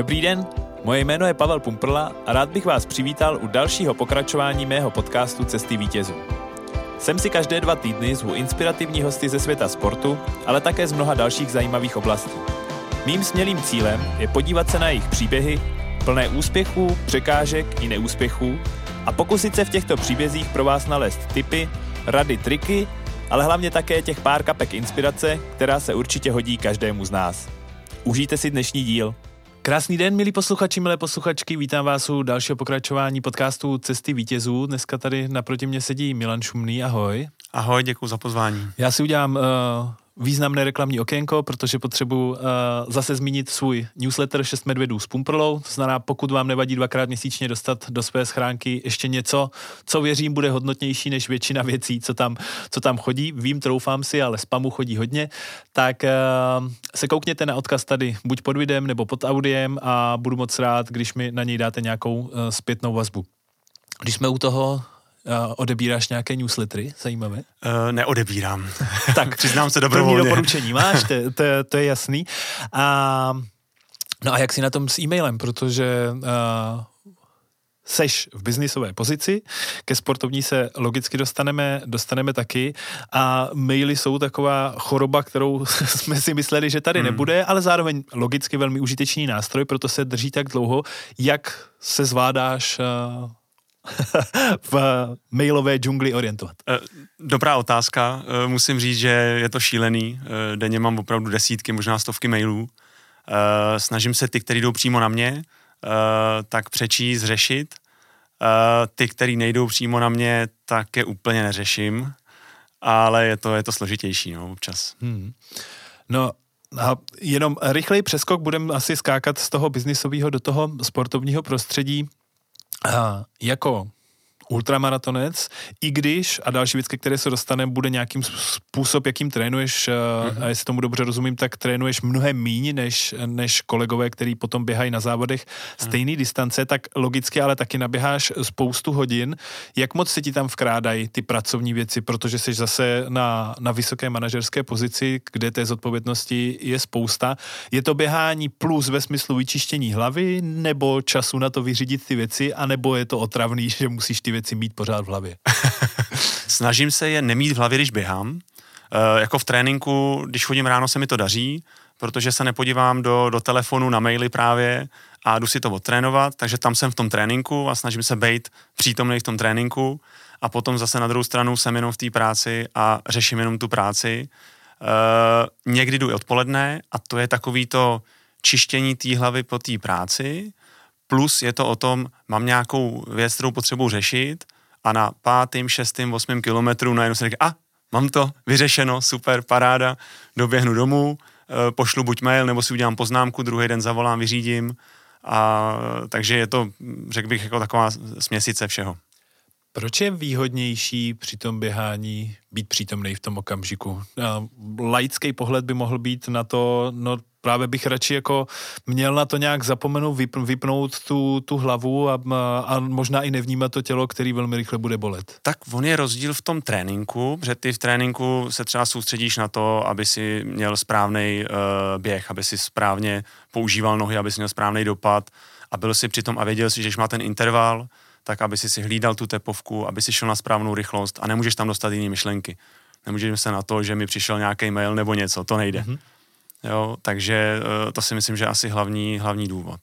Dobrý den, moje jméno je Pavel Pumprla a rád bych vás přivítal u dalšího pokračování mého podcastu Cesty vítězů. Sem si každé 2 týdny zvu inspirativní hosty ze světa sportu, ale také z mnoha dalších zajímavých oblastí. Mým smělým cílem je podívat se na jejich příběhy, plné úspěchů, překážek i neúspěchů a pokusit se v těchto příbězích pro vás nalézt tipy, rady, triky, ale hlavně také těch pár kapek inspirace, která se určitě hodí každému z nás. Užijte si dnešní díl. Krásný den, milí posluchači, milé posluchačky, vítám vás u dalšího pokračování podcastu Cesty vítězů. Dneska tady naproti mě sedí Milan Šumný, ahoj. Ahoj, děkuji za pozvání. Já si udělám významné reklamní okénko, protože potřebuji zase zmínit svůj newsletter 6 medvědů s Pumprlou. To znamená, pokud vám nevadí 2krát měsíčně dostat do své schránky ještě něco, co věřím bude hodnotnější než většina věcí, co tam chodí. Vím, troufám si, ale spamu chodí hodně. Tak se koukněte na odkaz tady buď pod videem nebo pod audiem a budu moc rád, když mi na něj dáte nějakou zpětnou vazbu. Když jsme u toho, odebíráš nějaké newslettery zajímavé? Neodebírám. Tak, přiznám se dobrovolně. První doporučení máš, to je jasný. No a jak jsi na tom s e-mailem, protože seš v biznisové pozici, ke sportovní se logicky dostaneme taky a maily jsou taková choroba, kterou jsme si mysleli, že tady nebude, ale zároveň logicky velmi užitečný nástroj, proto se drží tak dlouho. Jak se zvládáš v mailové džungli orientovat? Dobrá otázka. Musím říct, že je to šílený. Denně mám opravdu desítky, možná stovky mailů. Snažím se ty, který jdou přímo na mě, tak přečíst, řešit. Ty, který nejdou přímo na mě, tak je úplně neřeším. Ale je to složitější, no, občas. No, a jenom rychlej přeskok, budeme asi skákat z toho biznisového do toho sportovního prostředí. Jako ultramaratonec, i když, a další věc, ke které se dostaneme, bude nějakým způsob, jakým trénuješ, a jestli tomu dobře rozumím, tak trénuješ mnohem míň, než kolegové, který potom běhají na závodech stejný distance, tak logicky ale taky naběháš spoustu hodin. Jak moc se ti tam vkrádají ty pracovní věci, protože jsi zase na vysoké manažerské pozici, kde té zodpovědnosti je spousta. Je to běhání plus ve smyslu vyčištění hlavy, nebo času na to vyřídit ty věci, anebo je to otravný, že musíš ty věci mít pořád v hlavě? Snažím se je nemít v hlavě, když běhám. Jako v tréninku, když chodím ráno, se mi to daří, protože se nepodívám do telefonu na maily právě a jdu si to odtrénovat, takže tam jsem v tom tréninku a snažím se být přítomný v tom tréninku a potom zase na druhou stranu jsem jenom v té práci a řeším jenom tu práci. Někdy jdu i odpoledne a to je takový to čištění té hlavy po té práci, plus je to o tom, mám nějakou věc, kterou potřebuji řešit a na 5., 6., 8. kilometru najednou se říká, mám to vyřešeno, super, paráda, doběhnu domů, pošlu buď mail, nebo si udělám poznámku, druhý den zavolám, vyřídím a takže je to, řekl bych, jako taková směsice všeho. Proč je výhodnější při tom běhání být přítomný v tom okamžiku? Laický pohled by mohl být na to, no právě bych radši jako měl na to nějak zapomenout, vypnout tu hlavu a možná i nevnímat to tělo, který velmi rychle bude bolet. Tak on je rozdíl v tom tréninku, že ty v tréninku se třeba soustředíš na to, aby si měl správnej běh, aby si správně používal nohy, aby si měl správný dopad a byl si přitom a věděl si, že když má ten interval, tak aby si hlídal tu tepovku, aby si šel na správnou rychlost a nemůžeš tam dostat jiné myšlenky. Nemůžeš se na to, že mi přišel nějaký mail nebo něco, to nejde. Jo, takže to si myslím, že je asi hlavní důvod.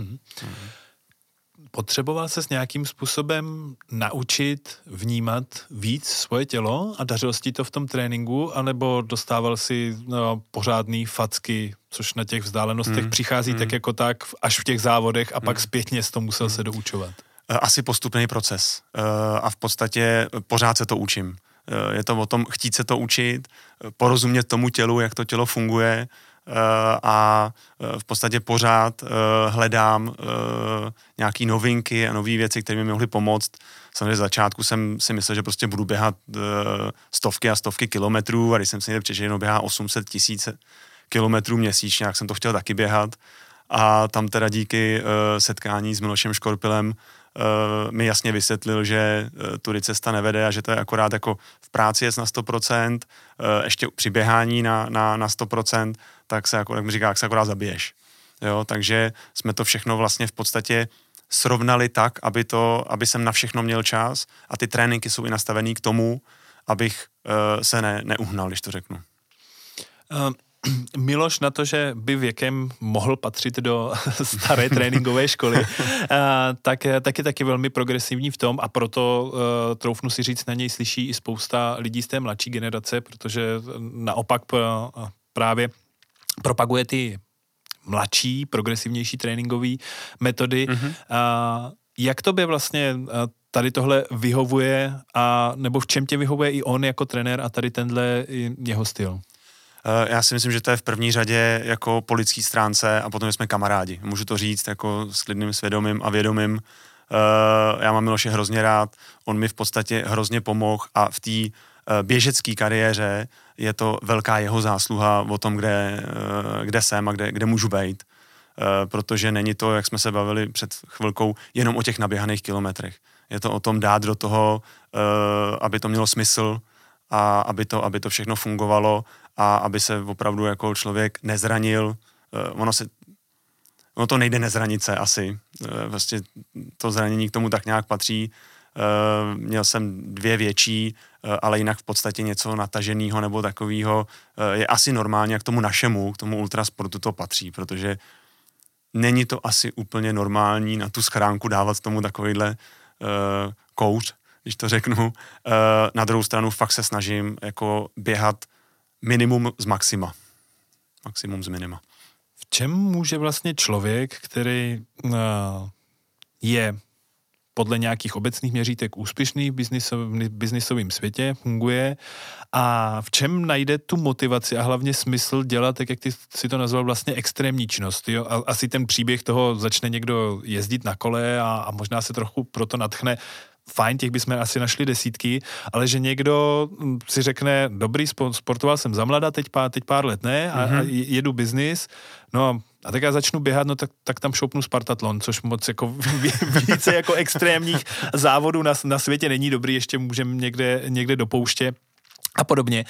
Potřeboval ses nějakým způsobem naučit vnímat víc svoje tělo a dařilo si to v tom tréninku, anebo dostával si pořádný facky, což na těch vzdálenostech přichází tak jako tak až v těch závodech a pak zpětně to musel se doučovat? Asi postupný proces a v podstatě pořád se to učím. Je to o tom chtít se to učit, porozumět tomu tělu, jak to tělo funguje a v podstatě pořád hledám nějaký novinky a nové věci, které mi mohly pomoct. Samozřejmě z začátku jsem si myslel, že prostě budu běhat stovky a stovky kilometrů a když jsem si někde přečetl, že běhá 800 000 kilometrů měsíčně, jak jsem to chtěl taky běhat. A tam teda díky setkání s Milošem Škorpilem mi jasně vysvětlil, že tudy cesta nevede a že to je akorát jako v práci jest na 100%, ještě při běhání na 100%, tak se, jako, jak mi říká, jak se akorát zabiješ. Jo, takže jsme to všechno vlastně v podstatě srovnali tak, aby jsem na všechno měl čas a ty tréninky jsou i nastavený k tomu, abych se neuhnal, když to řeknu. Miloš na to, že by věkem mohl patřit do staré tréninkové školy, tak je taky velmi progresivní v tom a proto troufnu si říct, na něj slyší i spousta lidí z té mladší generace, protože naopak právě propaguje ty mladší, progresivnější tréninkové metody. Jak tobě vlastně tady tohle vyhovuje, nebo v čem tě vyhovuje i on jako trenér a tady tenhle jeho styl? Já si myslím, že to je v první řadě jako po lidský stránce a potom jsme kamarádi. Můžu to říct jako s klidným svědomím a vědomím. Já mám Miloše hrozně rád, on mi v podstatě hrozně pomohl a v té běžecké kariéře je to velká jeho zásluha o tom, kde jsem a kde můžu být. Protože není to, jak jsme se bavili před chvilkou, jenom o těch naběhaných kilometrech. Je to o tom dát do toho, aby to mělo smysl a aby to všechno fungovalo a aby se opravdu jako člověk nezranil. Ono to nejde nezranit se asi. Vlastně to zranění k tomu tak nějak patří. Měl jsem 2 větší, ale jinak v podstatě něco nataženého nebo takového je asi normálně, jak tomu našemu, k tomu ultrasportu to patří, protože není to asi úplně normální na tu schránku dávat tomu takovýhle kouř, když to řeknu. Na druhou stranu fakt se snažím jako běhat minimum z maxima. Maximum z minima. V čem může vlastně člověk, který je podle nějakých obecných měřítek úspěšný v biznisovém světě, funguje a v čem najde tu motivaci a hlavně smysl dělat, tak jak ty si to nazval, vlastně extrémní činnost. Jo? A asi ten příběh toho začne někdo jezdit na kole a možná se trochu proto nadchne. Fajn, těch bychom asi našli desítky, ale že někdo si řekne, dobrý, sportoval jsem za mlada, teď pár let ne a jedu biznis, no a tak já začnu běhat, no tak tam šoupnu Spartatlon, což moc jako více jako extrémních závodů na světě není dobrý, ještě můžeme někde do pouště a podobně.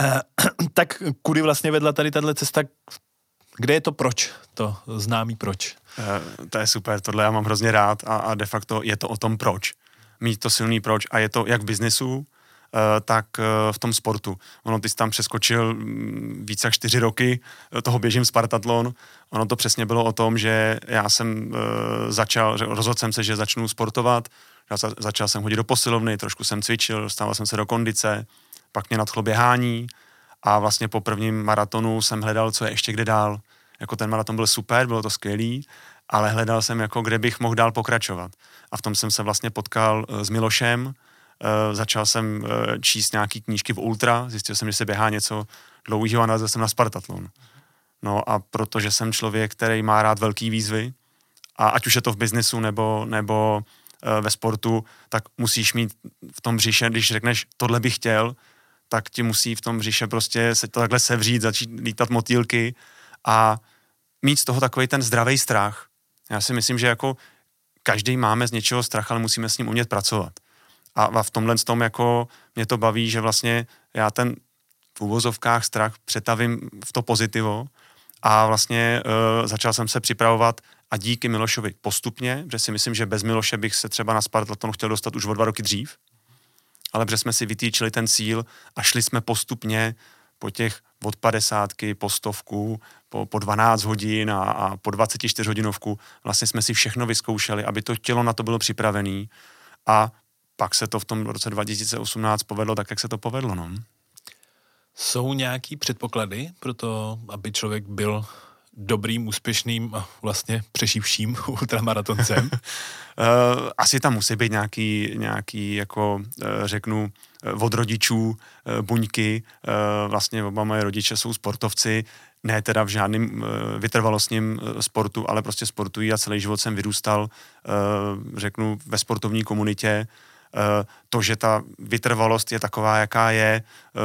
Tak kudy vlastně vedla tady tato cesta, kde je to proč, to známý proč? To je super, tohle já mám hrozně rád a de facto je to o tom proč. Mít to silný proč a je to jak v biznesu, tak v tom sportu. Ono, ty jsi tam přeskočil více jak 4 roky, toho běžím Spartatlon. Ono to přesně bylo o tom, že já jsem rozhodl jsem se, že začnu sportovat. Začal jsem chodit do posilovny, trošku jsem cvičil, dostával jsem se do kondice, pak mě nadchlo běhání a vlastně po prvním maratonu jsem hledal, co je ještě kde dál. Jako ten maraton byl super, bylo to skvělý, ale hledal jsem, jako kde bych mohl dál pokračovat. A v tom jsem se vlastně potkal s Milošem, začal jsem číst nějaký knížky v ultra, zjistil jsem, že se běhá něco dlouhého a narazil jsem na Spartatlon. No a protože jsem člověk, který má rád velký výzvy, a ať už je to v biznesu nebo ve sportu, tak musíš mít v tom břiše, když řekneš, tohle bych chtěl, tak ti musí v tom břiše prostě se to takhle sevřít, začít lítat motýlky a mít z toho takový ten zdravý strach. Já si myslím, že jako každý máme z něčeho strach, ale musíme s ním umět pracovat. A v tomhle tom jako mě to baví, že vlastně já ten v uvozovkách strach přetavím v to pozitivo a vlastně začal jsem se připravovat a díky Milošovi postupně, protože si myslím, že bez Miloše bych se třeba na Spartatlon chtěl dostat už o 2 roky dřív, ale protože jsme si vytýčili ten cíl a šli jsme postupně po těch od 50, po 100, po 12 hodin a po 24 hodinovku. Vlastně jsme si všechno vyzkoušeli, aby to tělo na to bylo připravené a pak se to v tom roce 2018 povedlo tak, jak se to povedlo. No. Jsou nějaký předpoklady pro to, aby člověk byl dobrým, úspěšným a vlastně přeživším ultramaratoncem? Asi tam musí být nějaký jako řeknu, od rodičů buňky. Vlastně oba moje rodiče jsou sportovci, ne teda v žádném vytrvalostním sportu, ale prostě sportují a celý život jsem vyrůstal, řeknu, ve sportovní komunitě. To, že ta vytrvalost je taková, jaká je,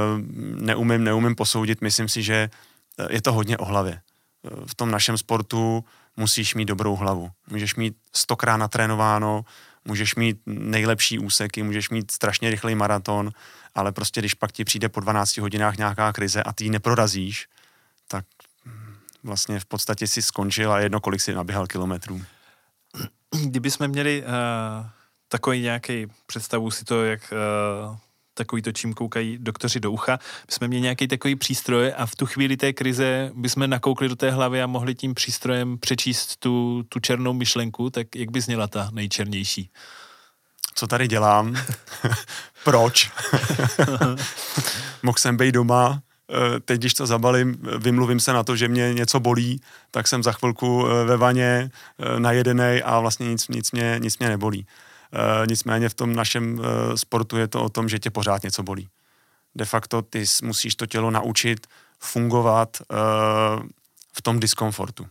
neumím posoudit. Myslím si, že je to hodně o hlavě. V tom našem sportu musíš mít dobrou hlavu. Můžeš mít 100krát natrénováno, můžeš mít nejlepší úseky, můžeš mít strašně rychlej maraton, ale prostě když pak ti přijde po 12 hodinách nějaká krize a ty ji neprorazíš, tak vlastně v podstatě si skončil a jedno, kolik si naběhal kilometrů. Kdyby jsme měli takový nějaký představu si to, jak takový to, čím koukají doktoři do ucha, bychom měli nějaký takový přístroj a v tu chvíli té krize bychom nakoukli do té hlavy a mohli tím přístrojem přečíst tu černou myšlenku, tak jak by zněla ta nejčernější? Co tady dělám? Proč? Mohl jsem být doma, teď, když to zabalím, vymluvím se na to, že mě něco bolí, tak jsem za chvilku ve vaně najedenej a vlastně nic mě nebolí. Nicméně v tom našem sportu je to o tom, že tě pořád něco bolí. De facto ty musíš to tělo naučit fungovat v tom diskomfortu.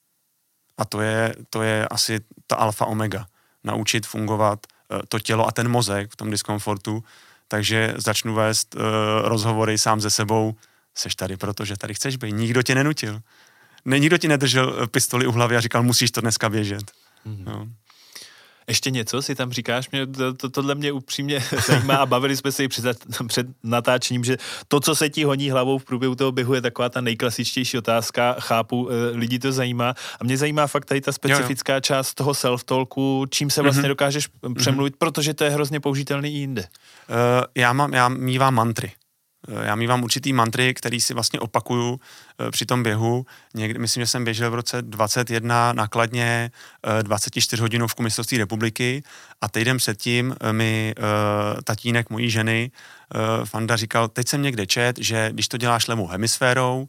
A to je asi ta alfa omega. Naučit fungovat to tělo a ten mozek v tom diskomfortu. Takže začnu vést rozhovory sám se sebou. Seš tady, protože tady chceš být. Nikdo tě nenutil. Nikdo ti nedržel pistoli u hlavy a říkal, musíš to dneska běžet. Mm-hmm. No. Ještě něco si tam říkáš? Tohle mě upřímně zajímá a bavili jsme se i před natáčením, že to, co se ti honí hlavou v průběhu toho běhu, je taková ta nejklasičtější otázka. Chápu, lidi to zajímá. A mě zajímá fakt tady ta specifická část toho self-talku, čím se vlastně dokážeš přemluvit, protože to je hrozně použitelný i jinde. Já mívám mantry. Já mívám určitý mantry, který si vlastně opakuju při tom běhu. Myslím, že jsem běžel v roce 21 nakladně 24 hodinovku mistrovství republiky a týden předtím mi tatínek mojí ženy, Fanda, říkal, teď jsem někde čet, že když to děláš levou hemisférou,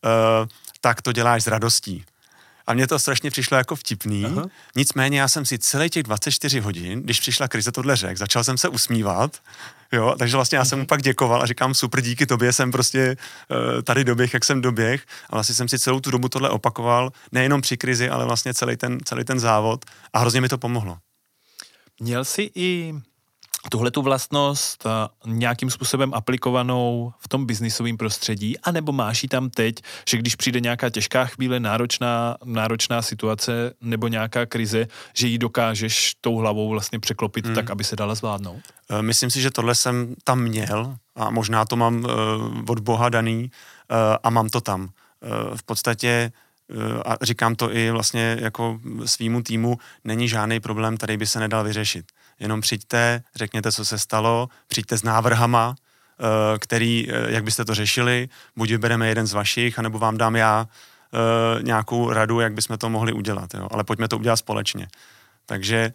tak to děláš s radostí. A mně to strašně přišlo jako vtipný. Aha. Nicméně já jsem si celý těch 24 hodin, když přišla krize, tohle řekl, začal jsem se usmívat. Jo, takže vlastně já jsem mu pak děkoval a říkám, super, díky tobě jsem prostě tady doběh, jak jsem doběh. A vlastně jsem si celou tu dobu tohle opakoval, nejenom při krizi, ale vlastně celý ten závod a hrozně mi to pomohlo. Měl jsi i tuhletu vlastnost nějakým způsobem aplikovanou v tom biznisovém prostředí, anebo máš ji tam teď, že když přijde nějaká těžká chvíle, náročná situace nebo nějaká krize, že ji dokážeš tou hlavou vlastně překlopit tak, aby se dala zvládnout? Myslím si, že tohle jsem tam měl a možná to mám od Boha daný a mám to tam. V podstatě a říkám to i vlastně jako svýmu týmu, není žádný problém, který by se nedal vyřešit. Jenom přijďte, řekněte, co se stalo, přijďte s návrhama, který, jak byste to řešili, buď vybereme jeden z vašich, anebo vám dám já nějakou radu, jak bychom to mohli udělat. Jo? Ale pojďme to udělat společně. Takže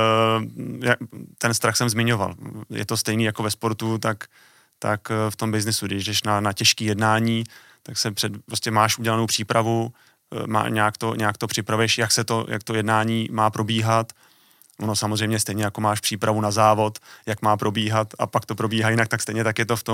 ten strach jsem zmiňoval. Je to stejný jako ve sportu, tak v tom biznisu, když jdeš na těžké jednání, tak se prostě máš udělanou přípravu, nějak to připravuješ, jak to jednání má probíhat. Ono samozřejmě stejně jako máš přípravu na závod, jak má probíhat a pak to probíhá jinak, tak stejně tak je to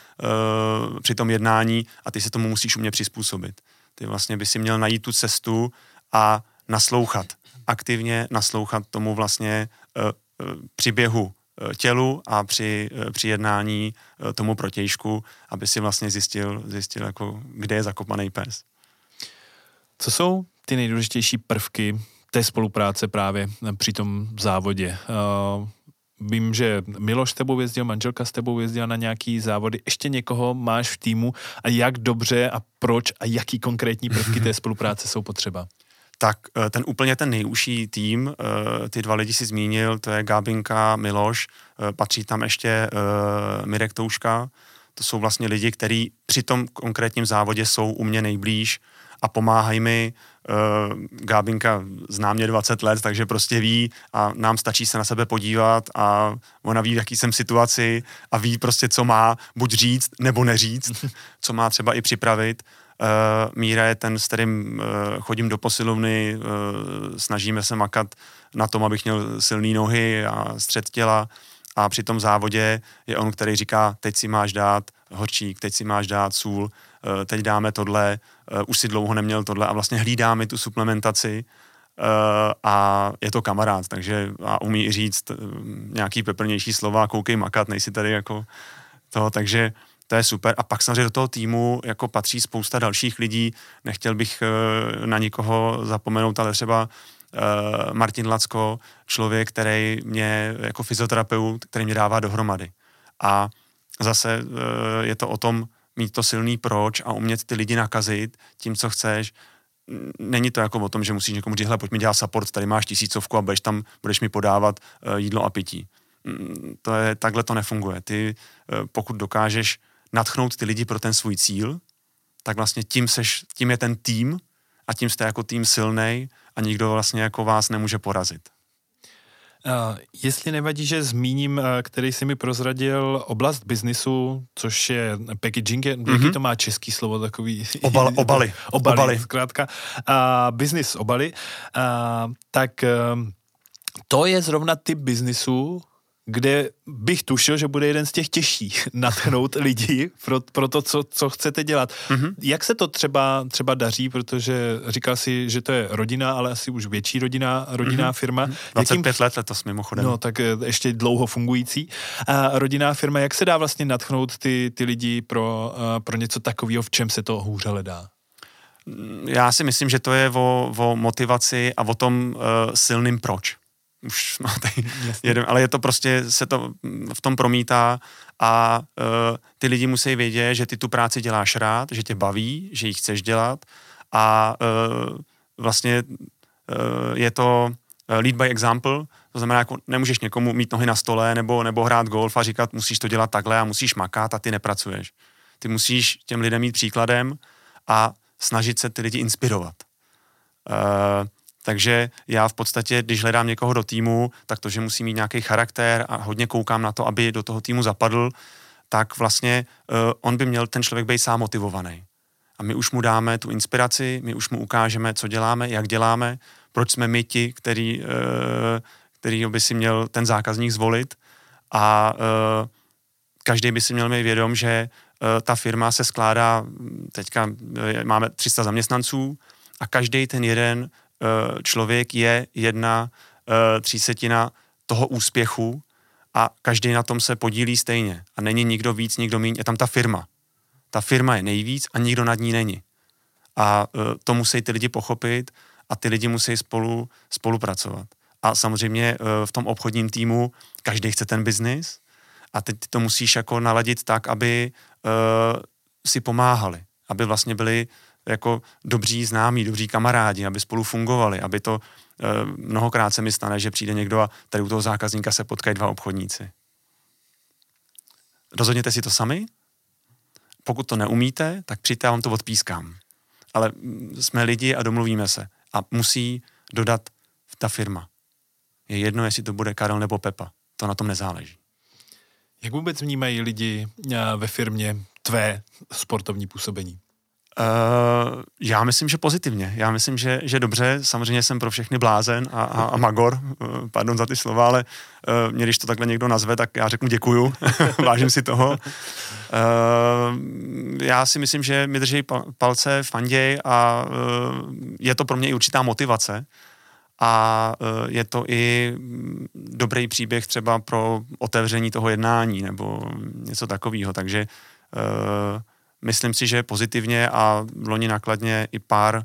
při tom jednání a ty se tomu musíš umět přizpůsobit. Ty vlastně by si měl najít tu cestu a naslouchat. Aktivně naslouchat tomu vlastně při běhu tělu a při jednání tomu protějšku, aby si vlastně zjistil jako, kde je zakopaný pes. Co jsou ty nejdůležitější prvky té spolupráce právě při tom závodě? Vím, že Miloš s tebou jezdil, manželka s tebou jezdila na nějaký závody. Ještě někoho máš v týmu a jak dobře a proč a jaký konkrétní prvky té spolupráce jsou potřeba? Tak ten nejužší tým, ty dva lidi si zmínil, to je Gábinka, Miloš, patří tam ještě Mirek Touška. To jsou vlastně lidi, kteří při tom konkrétním závodě jsou u mě nejblíž a pomáhají mi. Gábinka zná mě 20 let, takže prostě ví a nám stačí se na sebe podívat a ona ví, v jaký jsem situaci a ví prostě, co má buď říct nebo neříct, co má třeba i připravit. Míra je ten, s kterým chodím do posilovny, snažíme se makat na tom, abych měl silné nohy a střed těla a při tom závodě je on, který říká, teď si máš dát horčík, teď si máš dát sůl, teď dáme tohle, už si dlouho neměl tohle a vlastně hlídáme tu suplementaci a je to kamarád, takže a umí i říct nějaký peprnější slova, koukej makat, nejsi tady jako to, takže to je super. A pak samozřejmě do toho týmu jako patří spousta dalších lidí, nechtěl bych na nikoho zapomenout, ale třeba Martin Lacko, člověk, který mě jako fyzioterapeut, který mě dává dohromady. A zase je to o tom mít to silný proč a umět ty lidi nakazit tím, co chceš. není to jako o tom, že musíš někomu říct, hele, pojď mi dělat support, tady máš 1000 a budeš mi podávat jídlo a pití. Takhle to nefunguje. Ty, pokud dokážeš nadchnout ty lidi pro ten svůj cíl, tak vlastně tím je ten tým a tím jste jako tým silnej a nikdo vlastně jako vás nemůže porazit. Jestli nevadí, že zmíním, který si mi prozradil, oblast biznisu, což je packaging, jaký to má český slovo, takový... Obaly. Zkrátka. Business obaly. Tak to je zrovna typ biznisu, kde bych tušil, že bude jeden z těch těžších nadchnout lidi pro to, co chcete dělat. Jak se to třeba daří, protože říkal si, že to je rodina, ale asi už větší rodinná firma. 25 let letos mimochodem. No, tak ještě dlouho fungující. Rodinná firma, jak se dá vlastně nadchnout ty lidi pro něco takového, v čem se to hůře hledá? Já si myslím, že to je o motivaci a o tom silným proč. Už máte jeden, ale je to prostě, se to v tom promítá a ty lidi musí vědět, že ty tu práci děláš rád, že tě baví, že ji chceš dělat a vlastně je to lead by example, to znamená, jako nemůžeš někomu mít nohy na stole nebo hrát golf a říkat, musíš to dělat takhle a musíš makat a ty nepracuješ. Ty musíš těm lidem mít příkladem a snažit se ty lidi inspirovat. Takže já v podstatě, když hledám někoho do týmu, tak to, že musí mít nějaký charakter a hodně koukám na to, aby do toho týmu zapadl, tak vlastně on by měl ten člověk být sám motivovaný. A my už mu dáme tu inspiraci, my už mu ukážeme, co děláme, jak děláme, proč jsme my ti, který by si měl ten zákazník zvolit a každý by si měl mít vědom, že ta firma se skládá, teďka máme 300 zaměstnanců a každý ten jeden člověk je 1/30 toho úspěchu a každý na tom se podílí stejně. A není nikdo víc, nikdo míň, je tam ta firma. Ta firma je nejvíc a nikdo nad ní není. A to musí ty lidi pochopit a ty lidi musí spolupracovat. A samozřejmě v tom obchodním týmu každý chce ten biznis a teď to musíš jako naladit tak, aby si pomáhali, aby vlastně byli jako dobří známí, dobří kamarádi, aby spolu fungovali, aby to mnohokrát se mi stane, že přijde někdo a tady u toho zákazníka se potkají 2 obchodníci. Rozhodněte si to sami, pokud to neumíte, tak přijďte, já vám to odpískám. Ale jsme lidi a domluvíme se. A musí dodat ta firma. Je jedno, jestli to bude Karel nebo Pepa. To na tom nezáleží. Jak vůbec vnímají lidi ve firmě tvé sportovní působení? Já myslím, že pozitivně. Já myslím, že dobře. Samozřejmě jsem pro všechny blázen a magor. Pardon za ty slova, ale mě, když to takhle někdo nazve, tak já řeknu děkuju. Vážím si toho. Já si myslím, že mi drží palce, fanděj a je to pro mě i určitá motivace. A je to i dobrý příběh třeba pro otevření toho jednání nebo něco takového. Takže myslím si, že pozitivně a loni nakladně i pár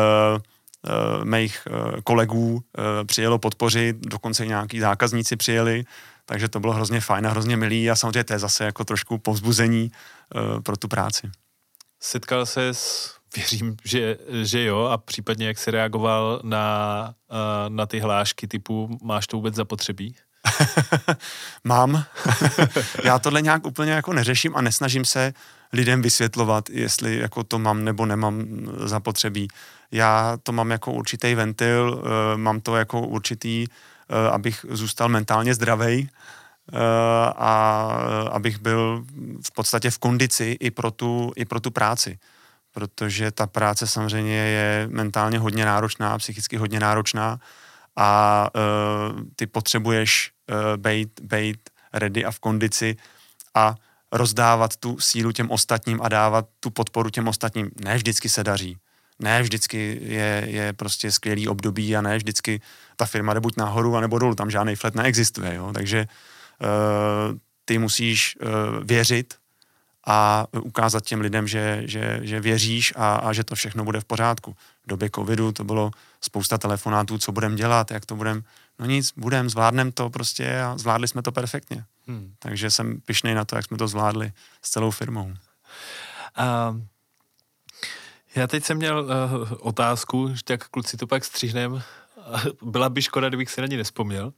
mých kolegů přijelo podpořit, dokonce i nějaký zákazníci přijeli, takže to bylo hrozně fajn a hrozně milý a samozřejmě to je zase jako trošku povzbuzení pro tu práci. Setkal ses, věřím, že jo, a případně jak jsi reagoval na ty hlášky typu máš to vůbec zapotřebí? Mám. Já tohle nějak úplně jako neřeším a nesnažím se lidem vysvětlovat, jestli jako to mám nebo nemám zapotřebí. Já to mám jako určitý ventil, mám to jako určitý, abych zůstal mentálně zdravej a abych byl v podstatě v kondici i pro tu práci. Protože ta práce samozřejmě je mentálně hodně náročná, psychicky hodně náročná a ty potřebuješ být ready a v kondici a rozdávat tu sílu těm ostatním a dávat tu podporu těm ostatním. Ne vždycky se daří. Ne vždycky je prostě skvělý období a ne vždycky ta firma jde buď nahoru, anebo dolů. Tam žádný flat neexistuje. Jo? Takže ty musíš věřit a ukázat těm lidem, že věříš a že to všechno bude v pořádku. V době covidu to bylo spousta telefonátů, co budeme dělat, jak to budeme. No nic, zvládneme to prostě a zvládli jsme to perfektně. Takže jsem pyšnej na to, jak jsme to zvládli s celou firmou. Já teď jsem měl otázku, že tak kluci to pak střihnem. Byla by škoda, kdybych si na ní nespomněl.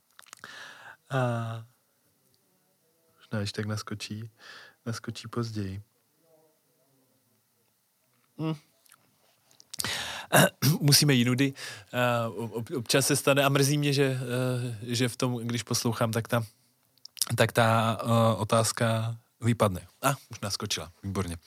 Možná ještě tak naskočí později. Musíme jinudy. Občas se stane a mrzí mě, že v tom, když poslouchám, tak ta otázka vypadne. Už naskočila. Výborně.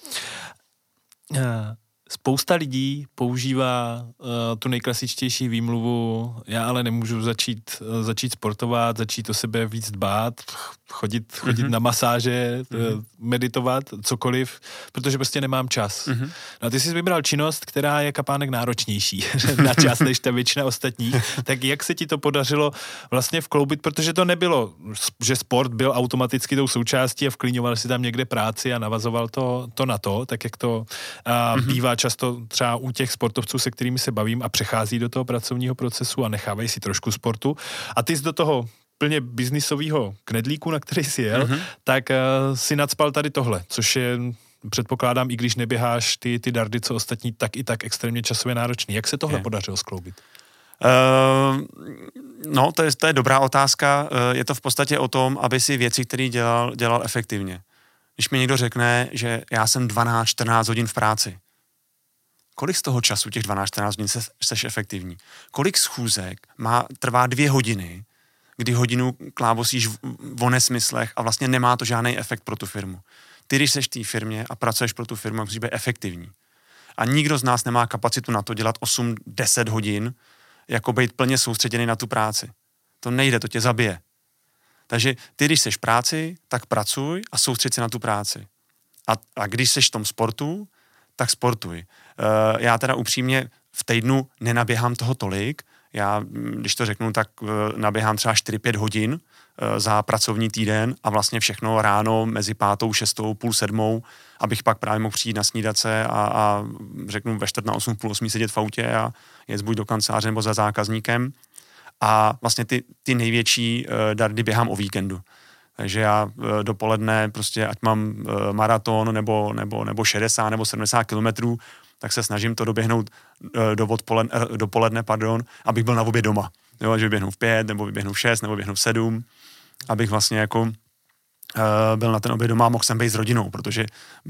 Spousta lidí používá tu nejklasičtější výmluvu, já ale nemůžu začít sportovat, začít o sebe víc dbát, chodit na masáže, meditovat, cokoliv, protože prostě nemám čas. No a ty jsi vybral činnost, která je kapánek náročnější na čas než ta většina ostatních. Tak jak se ti to podařilo vlastně vkloubit, protože to nebylo, že sport byl automaticky tou součástí a vklíňoval si tam někde práci a navazoval to na to, tak jak to bývá často třeba u těch sportovců, se kterými se bavím a přechází do toho pracovního procesu a nechávají si trošku sportu. A ty jsi do toho plně biznisového knedlíku, na který jsi jel, tak si nacpal tady tohle, což je, předpokládám, i když neběháš ty dardy, co ostatní, tak i tak extrémně časově náročný. Jak se tohle podařilo skloubit? No, to je dobrá otázka. Je to v podstatě o tom, aby si věci, které dělal efektivně. Když mi někdo řekne, že já jsem 12-14 hodin v práci, kolik z toho času, těch 12-14 hodin, seš efektivní? Kolik schůzek trvá 2 hodiny, kdy hodinu klávosíš o nesmyslech a vlastně nemá to žádný efekt pro tu firmu. Ty, když seš v té firmě a pracuješ pro tu firmu, musíš být efektivní. A nikdo z nás nemá kapacitu na to dělat 8-10 hodin, jako být plně soustředěný na tu práci. To nejde, to tě zabije. Takže ty, když seš v práci, tak pracuj a soustřed se na tu práci. A když seš v tom sportu, tak sportuj. Já teda upřímně v týdnu nenaběhám toho tolik. Já, když to řeknu, tak naběhám třeba 4-5 hodin za pracovní týden a vlastně všechno ráno mezi 5., 6., půl 7, abych pak právě mohl přijít na snídace a řeknu ve 7:45, půl 8 sedět v autě a jet buď do kanceláře nebo za zákazníkem. A vlastně ty největší dardy běhám o víkendu. Takže já dopoledne prostě, ať mám maraton nebo 60 nebo 70 kilometrů, tak se snažím to doběhnout dopoledne, abych byl na oběd doma. Jo, že vyběhnu v 5, nebo vyběhnu v 6, nebo vyběhnu v 7, abych vlastně jako byl na ten oběd doma a mohl jsem být s rodinou, protože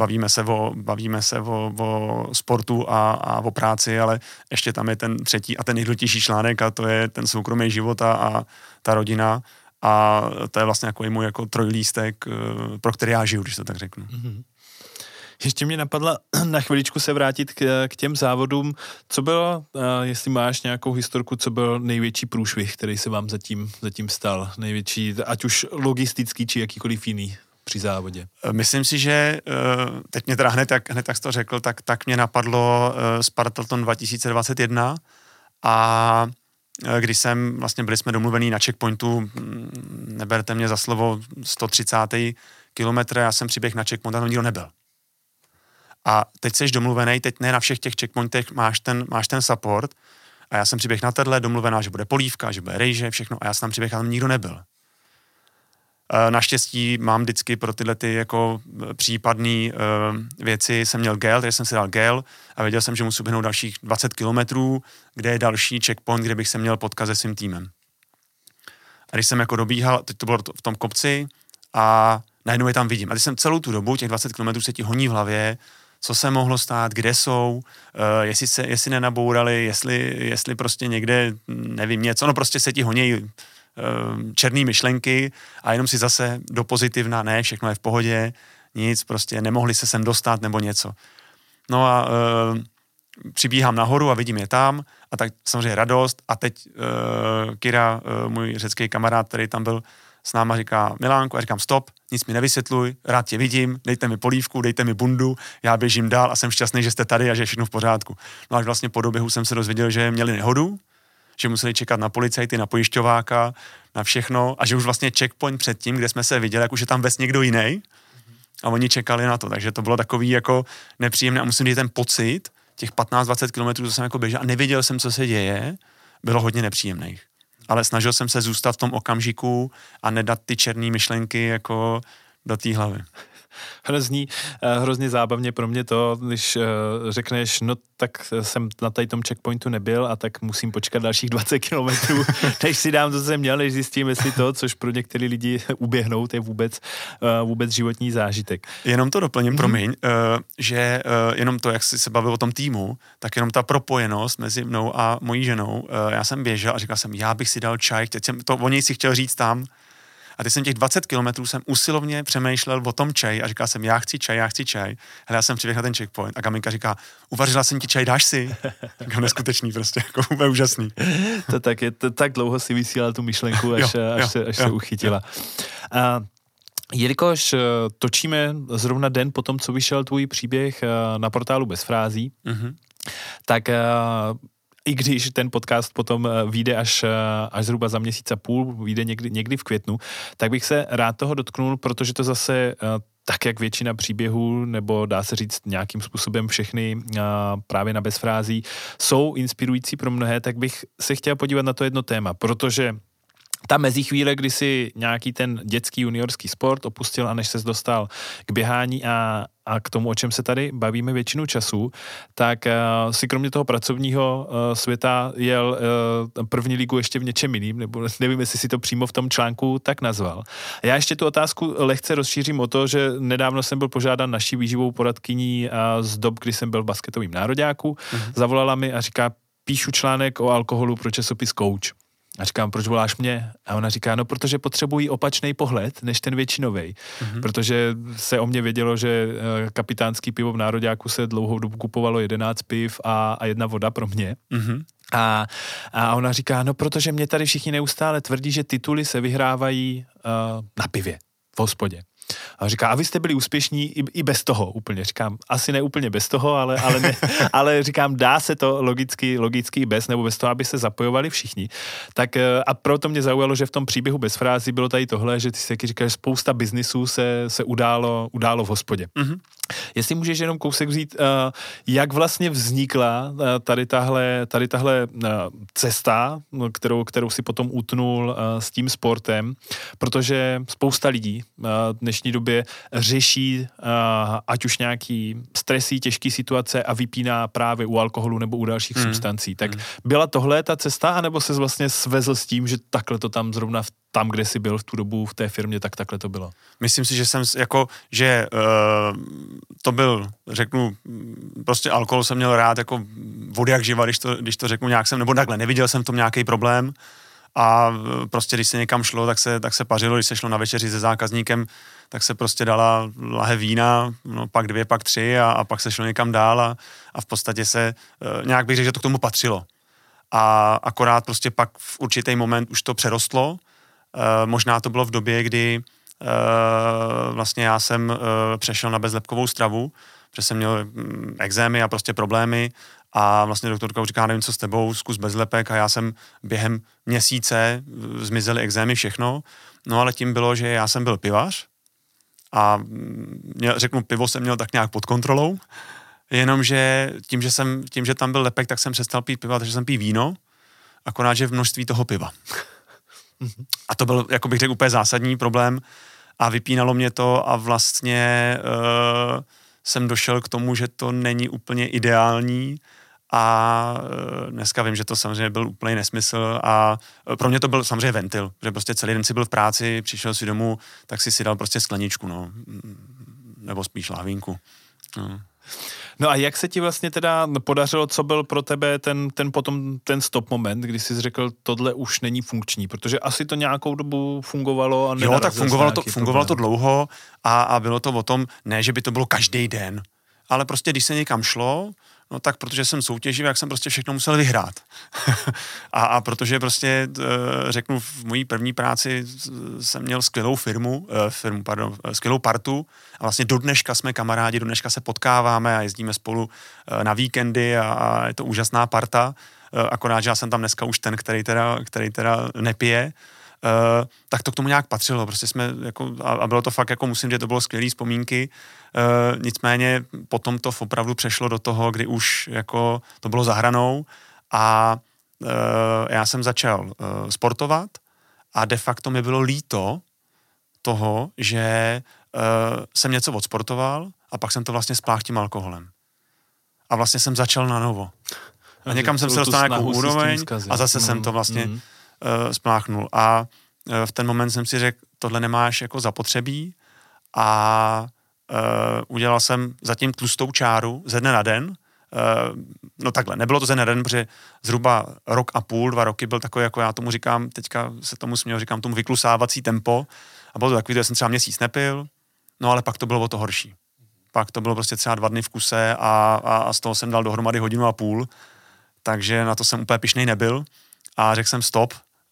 bavíme se o sportu a o práci, ale ještě tam je ten třetí a ten nejdůležitější článek a to je ten soukromý život a ta rodina a to je vlastně jako můj jako trojlístek, pro který já žiju, když to tak řeknu. Mm-hmm. Ještě mě napadla na chviličku se vrátit k těm závodům. Co bylo, jestli máš nějakou historku, co byl největší průšvih, který se vám zatím stal? Největší, ať už logistický, či jakýkoliv jiný při závodě? Myslím si, že teď mě teda hned tak jsi to řekl, tak mě napadlo Spartaton 2021 a když byli jsme domluvení na checkpointu, neberte mě za slovo, 130. kilometr, já jsem přiběhl na checkpoint a tam nikdo nebyl. A teď jsi domluvený, teď ne na všech těch checkpointech máš ten support a já jsem přiběhl na tedle, domluvená, že bude polívka, že bude rejže, všechno a já jsem tam přiběhl a tam nikdo nebyl. Naštěstí mám vždycky pro tyhle ty jako případné věci, jsem měl gel, takže jsem si dal gel a věděl jsem, že musím běhnout dalších 20 kilometrů, kde je další checkpoint, kde bych se měl potkat se svým týmem. A když jsem jako dobíhal, teď to bylo v tom kopci a najednou je tam vidím. A když jsem celou tu dobu, těch 20 kilometrů se ti honí v hlavě, co se mohlo stát, kde jsou, jestli nenabourali, jestli prostě někde, nevím, něco, no prostě se ti honí černý myšlenky a jenom si zase do pozitivna, ne, všechno je v pohodě, nic, prostě nemohli se sem dostat nebo něco. No a přibíhám nahoru a vidím je tam a tak samozřejmě radost a teď Kira, můj řecký kamarád, který tam byl s náma, říká Milánku, a říkám stop, nic mi nevysvětluj, rád tě vidím, dejte mi polívku, dejte mi bundu, já běžím dál a jsem šťastný, že jste tady a že je všechno v pořádku. No až vlastně po doběhu jsem se dozvěděl, že měli nehodu, že museli čekat na policajty, na pojišťováka, na všechno a že už vlastně checkpoint před tím, kde jsme se viděli, jak už je tam vůbec někdo jiný a oni čekali na to, takže to bylo takový jako nepříjemné a musím říct ten pocit, těch 15-20 kilometrů, co jsem jako běžel a nevěděl jsem, co se děje, bylo hodně nepříjemných. Ale snažil jsem se zůstat v tom okamžiku a nedat ty černé myšlenky jako do té hlavy. Hrozně zábavně pro mě to, když řekneš, no tak jsem na tady tom checkpointu nebyl a tak musím počkat dalších 20 kilometrů, než si dám to, co jsem měl, než zjistím, jestli to, což pro některé lidi uběhnout, je vůbec životní zážitek. Jenom to doplním, promiň, že jenom to, jak jsi se bavil o tom týmu, tak jenom ta propojenost mezi mnou a mojí ženou, já jsem běžel a říkal jsem, já bych si dal čaj, teď jsem to o něj si chtěl říct tam, a teď jsem těch 20 kilometrů jsem usilovně přemýšlel o tom čaj a říkal jsem, já chci čaj. Hele, já jsem přiběhl na ten checkpoint a Kaminka říká, uvařila jsem ti čaj, dáš si? Říkám, neskutečný prostě, jako úplně úžasný. Tak dlouho si vysílala tu myšlenku, až se uchytila. Jelikož točíme zrovna den po tom, co vyšel tvůj příběh na portálu Bez frází, tak i když ten podcast potom vyjde až zhruba za měsíc a půl, vyjde někdy v květnu, tak bych se rád toho dotknul, protože to zase tak, jak většina příběhů, nebo dá se říct nějakým způsobem všechny právě na Bez frází, jsou inspirující pro mnohé, tak bych se chtěl podívat na to jedno téma, protože ta mezíchvíle, kdy si nějaký ten dětský juniorský sport opustil a než ses dostal k běhání a k tomu, o čem se tady bavíme většinu času, tak si kromě toho pracovního světa jel první ligu ještě v něčem jiným, nebo nevím, jestli si to přímo v tom článku tak nazval. Já ještě tu otázku lehce rozšířím o to, že nedávno jsem byl požádán naší výživovou poradkyní z dob, kdy jsem byl v basketovým nároďáku, zavolala mi a říká, píšu článek o alkoholu pro časopis Coach. A říkám, proč voláš mě? A ona říká, no protože potřebují opačný pohled, než ten většinovej. Protože se o mě vědělo, že kapitánský pivo v nároďáku se dlouhou dobu kupovalo 11 piv a 1 voda pro mě. A ona říká, no protože mě tady všichni neustále tvrdí, že tituly se vyhrávají na pivě, v hospodě. A říká, a vy jste byli úspěšní i bez toho úplně. Říkám, asi ne úplně bez toho, ale říkám, dá se to logicky bez, nebo bez toho, aby se zapojovali všichni. Tak a proto mě zaujalo, že v tom příběhu Bez frází bylo tady tohle, že ty si taky říkáš, spousta biznisů se událo v hospodě. Jestli můžeš jenom kousek vzít, jak vlastně vznikla tady tahle cesta, kterou si potom utnul s tím sportem, protože spousta lidí v dnešní době řeší ať už nějaký stresy, těžké situace a vypíná právě u alkoholu nebo u dalších substancí. Tak byla tohle ta cesta, anebo se vlastně svezl s tím, že takhle to tam zrovna tam, kde jsi byl v tu dobu v té firmě, tak takhle to bylo? Myslím si, že to byl, řeknu, prostě alkohol jsem měl rád jako vody jak živa, když to řeknu nějak nebo takhle, neviděl jsem v tom nějaký problém a prostě když se někam šlo, tak se pařilo, když se šlo na večeři se zákazníkem, tak se prostě dala lahev vína, no pak 2, pak 3 a pak se šlo někam dál a v podstatě se, nějak bych řekl, že to k tomu patřilo. A akorát prostě pak v určitý moment už to přerostlo. Možná to bylo v době, kdy vlastně já jsem přešel na bezlepkovou stravu, protože jsem měl ekzémy a prostě problémy a vlastně doktorka už říká, nevím, co s tebou, zkus bezlepek a já jsem během měsíce zmizely ekzémy, všechno. No ale tím bylo, že já jsem byl pivař a řeknu, pivo jsem měl tak nějak pod kontrolou, jenomže tím, že tam byl lepek, tak jsem přestal pít piva, takže jsem pil víno, akorát, že v množství toho piva. A to byl, jako bych řekl, úplně zásadní problém a vypínalo mě to a vlastně jsem došel k tomu, že to není úplně ideální a dneska vím, že to samozřejmě byl úplný nesmysl a pro mě to byl samozřejmě ventil, že prostě celý den si byl v práci, přišel si domů, tak si dal prostě skleničku, no, nebo spíš lahvínku. No a jak se ti vlastně teda podařilo, co byl pro tebe ten stop moment, kdy jsi řekl, tohle už není funkční, protože asi to nějakou dobu fungovalo. A jo, tak fungovalo to dlouho a bylo to o tom, ne, že by to bylo každý den, ale prostě když se někam šlo, no tak protože jsem soutěžil, jak jsem prostě všechno musel vyhrát. a protože prostě, řeknu, v mojí první práci jsem měl skvělou partu a vlastně do dneška jsme kamarádi, do dneška se potkáváme a jezdíme spolu na víkendy a je to úžasná parta, akorát, že já jsem tam dneska už ten, který teda nepije, tak to k tomu nějak patřilo, prostě jsme jako, a bylo to fakt, jako musím, že to bylo skvělý vzpomínky, nicméně potom to opravdu přešlo do toho, kdy už jako to bylo za hranou a já jsem začal sportovat a de facto mi bylo líto toho, že jsem něco odsportoval a pak jsem to vlastně spláhl tím alkoholem. A vlastně jsem začal na novo. A někam jsem se dostal na nějakou úroveň a zase jsem to vlastně spláchnul. A v ten moment jsem si řekl, tohle nemáš jako zapotřebí a udělal jsem zatím tlustou čáru ze dne na den. No takhle, nebylo to ze dne na den, protože zhruba rok a půl, 2 roky byl takový, jako já tomu říkám, teďka se tomu směju, říkám tomu vyklusávací tempo a bylo to takový, že jsem třeba měsíc nepil, no ale pak to bylo o to horší. Pak to bylo prostě třeba 2 dny v kuse a z toho jsem dal dohromady 1,5 hodiny, takže na to jsem úplně pyšnej nebyl a řekl jsem stop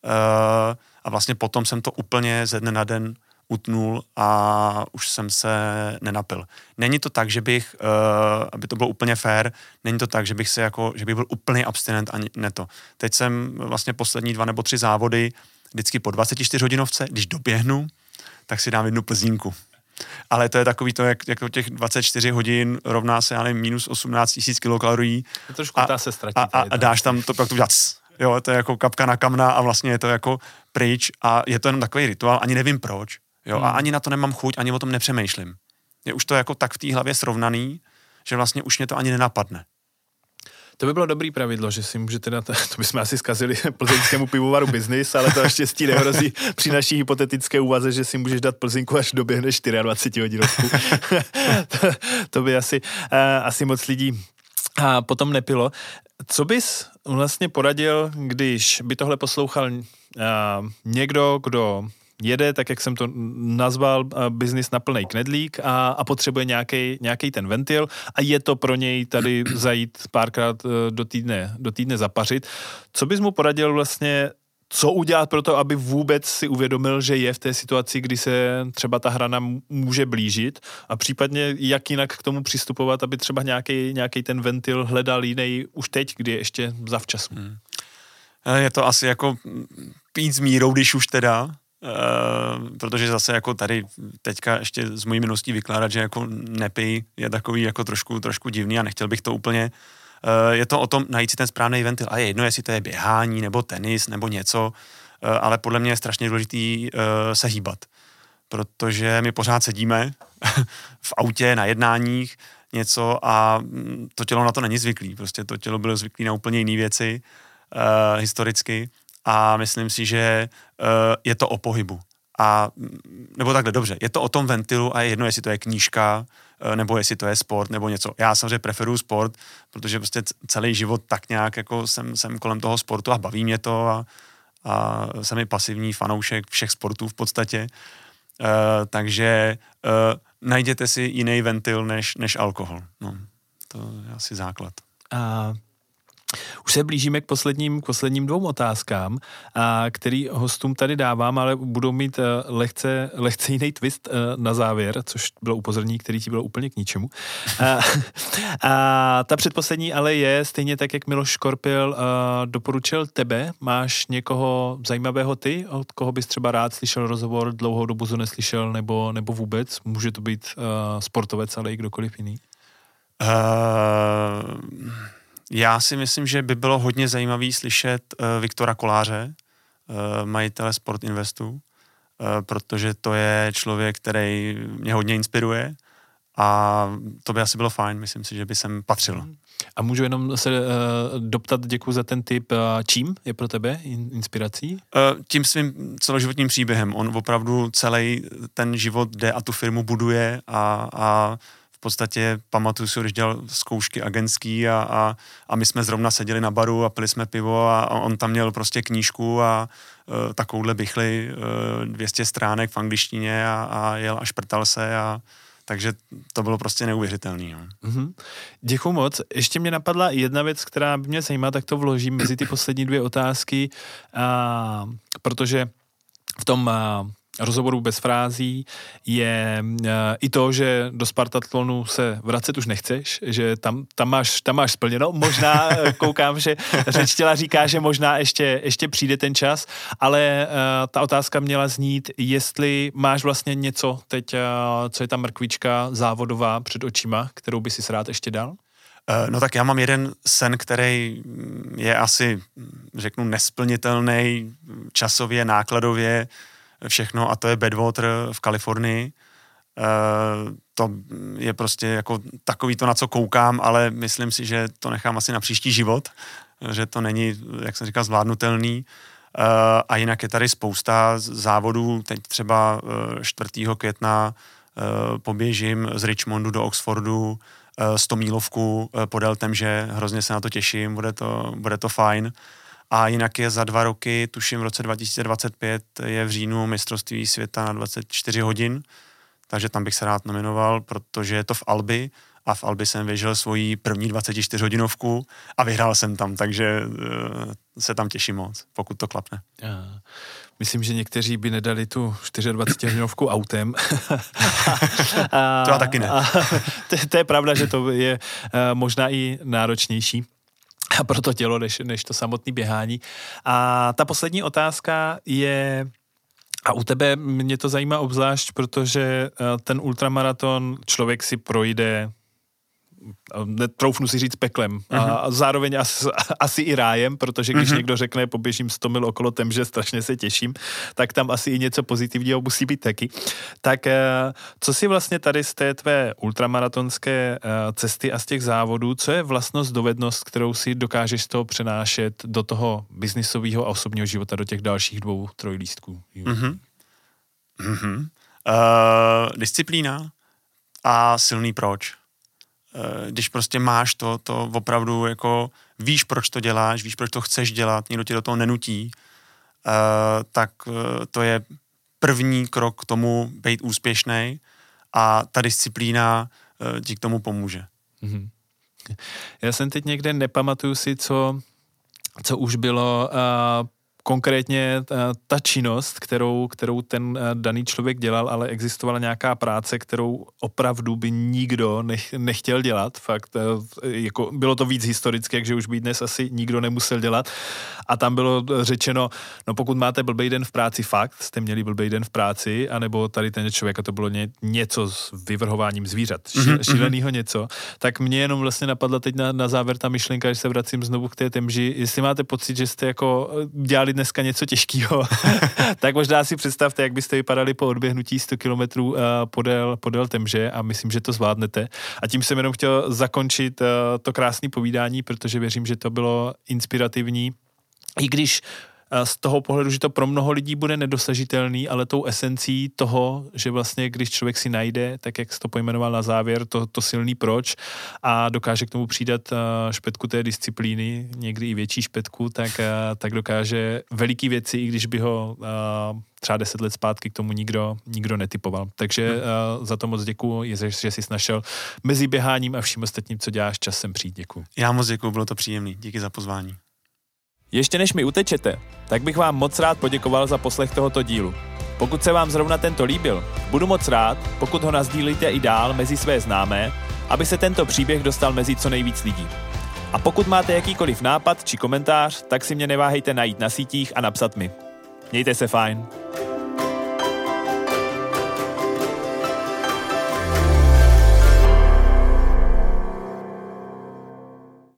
a vlastně potom jsem to úplně ze dne na den utnul a už jsem se nenapil. Není to tak, že bych, aby to bylo úplně fair, není to tak, že bych byl úplný abstinent ani ne to. Teď jsem vlastně poslední 2 nebo 3 závody, vždycky po 24 hodinovce, když doběhnu, tak si dám 1 plzínku. Ale to je takový to, jak těch 24 hodin rovná se, já nevím, minus 18 000 kilokalorií. Trošku se ztratí. A dáš tam to, pak to udělat. Jo, to je jako kapka na kamna a vlastně je to jako pryč a je to jenom takový rituál, ani nevím proč. Jo, a ani na to nemám chuť, ani o tom nepřemýšlím. Je už to jako tak v té hlavě srovnaný, že vlastně už mě to ani nenapadne. To by bylo dobrý pravidlo, že si můžete dát, to bychom asi zkazili plzeňskému pivovaru biznis, ale to naštěstí nehrozí při naší hypotetické úvaze, že si můžeš dát plzeňku, až doběhne 24 hodinovku. to by asi moc lidí a potom nepilo. Co bys vlastně poradil, když by tohle poslouchal někdo, kdo jede, tak jak jsem to nazval, biznis na plnej knedlík a potřebuje nějaký ten ventil a je to pro něj tady zajít párkrát do týdne zapařit. Co bys mu poradil vlastně, co udělat pro to, aby vůbec si uvědomil, že je v té situaci, kdy se třeba ta hrana může blížit a případně jak jinak k tomu přistupovat, aby třeba nějaký ten ventil hledal jiný už teď, kdy je ještě zavčasu. Je to asi jako pít s mírou, když už teda, protože zase jako tady teďka ještě z mojí minulostí vykládat, že jako nepij je takový jako trošku divný a nechtěl bych to úplně. Je to o tom najít si ten správný ventil a je jedno, jestli to je běhání nebo tenis nebo něco, ale podle mě je strašně důležitý se hýbat, protože my pořád sedíme v autě na jednáních něco a to tělo na to není zvyklý, prostě to tělo bylo zvyklý na úplně jiné věci historicky a myslím si, že je to o pohybu. Nebo takhle, dobře, je to o tom ventilu a je jedno, jestli to je knížka, nebo jestli to je sport, nebo něco. Já samozřejmě preferuju sport, protože prostě celý život tak nějak jako jsem kolem toho sportu a baví mě to a jsem i pasivní fanoušek všech sportů v podstatě. Takže najděte si jiný ventil než alkohol. No, to je asi základ. Už se blížíme k posledním 2 otázkám, který hostům tady dávám, ale budou mít lehce jiný twist na závěr, což bylo upozornění, který ti bylo úplně k ničemu. A ta předposlední ale je stejně tak, jak Miloš Škorpil doporučil tebe. Máš někoho zajímavého ty, od koho bys třeba rád slyšel rozhovor, dlouhou dobu to neslyšel, nebo vůbec? Může to být sportovec, ale i kdokoliv jiný? Já si myslím, že by bylo hodně zajímavý slyšet Viktora Koláře, majitele Sport Investu, protože to je člověk, který mě hodně inspiruje a to by asi bylo fajn, myslím si, že by sem patřilo. A můžu jenom se doptat, děkuji za ten tip, čím je pro tebe inspirací? Tím svým celoživotním příběhem. On opravdu celý ten život jde a tu firmu buduje a v podstatě pamatuju si, když dělal zkoušky agentský a my jsme zrovna seděli na baru a pili jsme pivo a on tam měl prostě knížku a takovouhle bychli 200 stránek v angličtině a jel a šprtal se takže to bylo prostě neuvěřitelný. No. Mm-hmm. Děkuju moc. Ještě mě napadla jedna věc, která by mě zajímá, tak to vložím mezi ty poslední 2 otázky, protože v tom rozhovoru bez frází je i to, že do Spartatlonu se vracet už nechceš, že tam máš splněno. Možná koukám, že řeč těla říká, že možná ještě přijde ten čas, ale ta otázka měla znít, jestli máš vlastně něco teď, co je ta mrkvička závodová před očima, kterou by si rád ještě dal? No tak já mám jeden sen, který je asi, řeknu, nesplnitelný časově, nákladově, všechno a to je Badwater v Kalifornii To je prostě jako takový to, na co koukám, ale myslím si, že to nechám asi na příští život, že to není, jak jsem říkal, zvládnutelný. A jinak je tady spousta závodů, teď třeba 4. května poběžím z Richmondu do Oxfordu 100 mílovku podél Temže, hrozně se na to těším, bude to fajn. A jinak je za 2 roky, tuším v roce 2025, je v říjnu mistrovství světa na 24 hodin, takže tam bych se rád nominoval, protože je to v Albi a v Albi jsem běžel svoji první 24-hodinovku a vyhrál jsem tam, takže se tam těším moc, pokud to klapne. Myslím, že někteří by nedali tu 24-hodinovku autem. To já taky ne. To je pravda, že to je možná i náročnější pro to tělo, než to samotné běhání. A ta poslední otázka je, a u tebe mě to zajímá obzvlášť, protože ten ultramaraton člověk si projde, netroufnu si říct, peklem. A zároveň asi i rájem, protože když někdo řekne, poběžím 100 mil okolo Temže, strašně se těším, tak tam asi i něco pozitivního musí být taky. Tak co si vlastně tady z té tvé ultramaratonské cesty a z těch závodů, co je vlastnost, dovednost, kterou si dokážeš z toho přenášet do toho biznisového a osobního života, do těch dalších 2 trojlístků? Disciplína a silný proč. Když prostě máš to opravdu jako víš, proč to děláš, víš, proč to chceš dělat, nikdo tě do toho nenutí, tak to je první krok k tomu být úspěšnej a ta disciplína ti k tomu pomůže. Já jsem teď někde, nepamatuju si, co už bylo konkrétně ta činnost, kterou ten daný člověk dělal, ale existovala nějaká práce, kterou opravdu by nikdo nechtěl dělat. Fakt, jako bylo to víc historické, takže už by dnes asi nikdo nemusel dělat. A tam bylo řečeno, no pokud máte blbej den v práci, fakt, jste měli blbej den v práci, anebo tady ten člověk, a to bylo něco s vyvrhováním zvířat, šílenýho něco, tak mě jenom vlastně napadla teď na závěr ta myšlenka, že se vracím znovu k té Temži, jestli máte pocit, že jste jako dělali dneska něco těžkého, tak možná si představte, jak byste vypadali po odběhnutí 100 kilometrů podél Temže a myslím, že to zvládnete. A tím jsem jenom chtěl zakončit to krásné povídání, protože věřím, že to bylo inspirativní. I když z toho pohledu, že to pro mnoho lidí bude nedosažitelný, ale tou esencí toho, že vlastně když člověk si najde, tak jak jsi to pojmenoval na závěr, to silný proč a dokáže k tomu přidat špetku té disciplíny, někdy i větší špetku, tak dokáže veliký věci, i když by ho třeba 10 let zpátky k tomu nikdo netypoval. Takže za to moc děkuju, že jsi našel mezi běháním a vším ostatním, co děláš, čas sem přijít. Děkuju. Já moc děkuju, bylo to příjemný. Díky za pozvání. Ještě než mi utečete, tak bych vám moc rád poděkoval za poslech tohoto dílu. Pokud se vám zrovna tento líbil, budu moc rád, pokud ho nasdílíte i dál mezi své známé, aby se tento příběh dostal mezi co nejvíc lidí. A pokud máte jakýkoliv nápad či komentář, tak si mě neváhejte najít na sítích a napsat mi. Mějte se fajn.